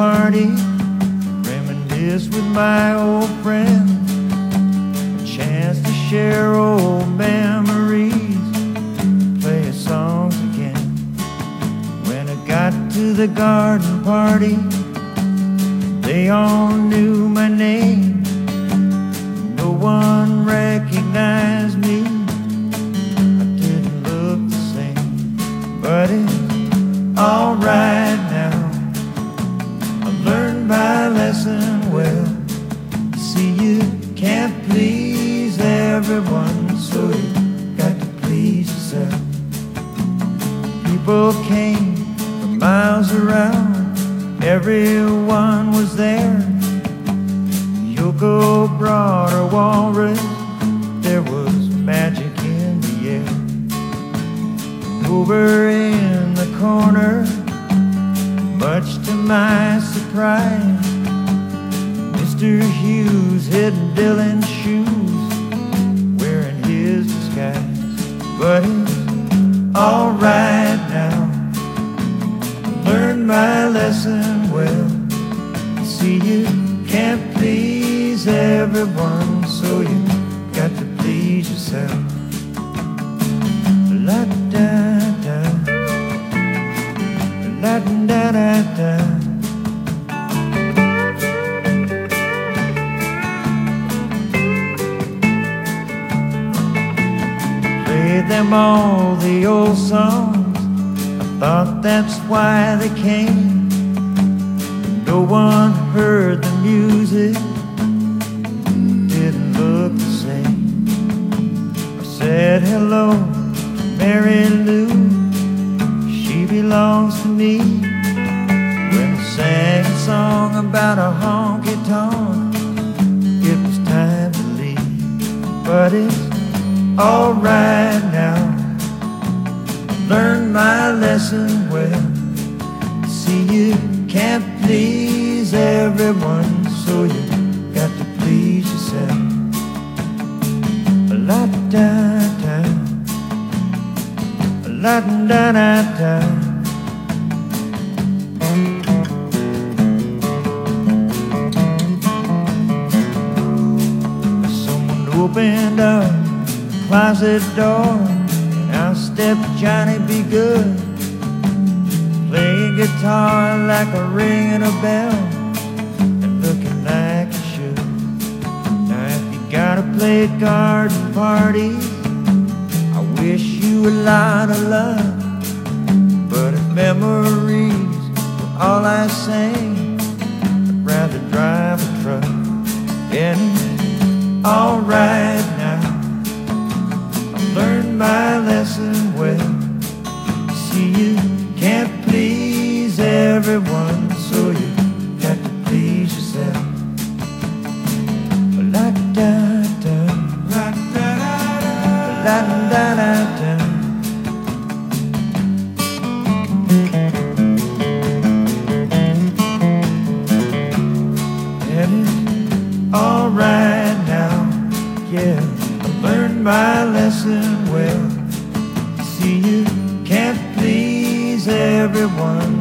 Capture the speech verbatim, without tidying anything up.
party, reminisce with my old friends, a chance to share old memories, play our songs again. When I got to the garden party, they all knew my name. No one recognized me. I didn't look the same, but it's alright now. I learned my lesson well. See, you can't please everyone, so you got to please yourself. People came from miles around, everyone was there. Yoko brought a walrus, there was magic in the air. Over in the corner, much to my surprise, Mister Hughes hid Dylan's shoes, wearing his disguise. But it's alright now, learned my lesson well. See, you can't please everyone, so you got to please yourself. La da da, la da da da. Played them all the old songs, thought that's why they came. No one heard the music, didn't look the same. I said hello to Mary Lou, she belongs to me. When I sang a song about a honky-tonk, it was time to leave. But it's alright now, learned my lesson well. See, you can't please everyone, so you got to please yourself. La da da, la da da da. Someone opened up the closet door, out stepped Johnny B. Good, playing guitar like a ringing a bell, and looking like he should. Now if you gotta play garden parties, I wish you a lot of luck. But if memories were all I sang, I'd rather drive a truck. And it's alright now, learned my lesson well. See, you can't please everyone, so you got to please yourself. La da da, la da da, la da da da. And it's alright now, yeah, I learned my lesson well. See, you can't please everyone,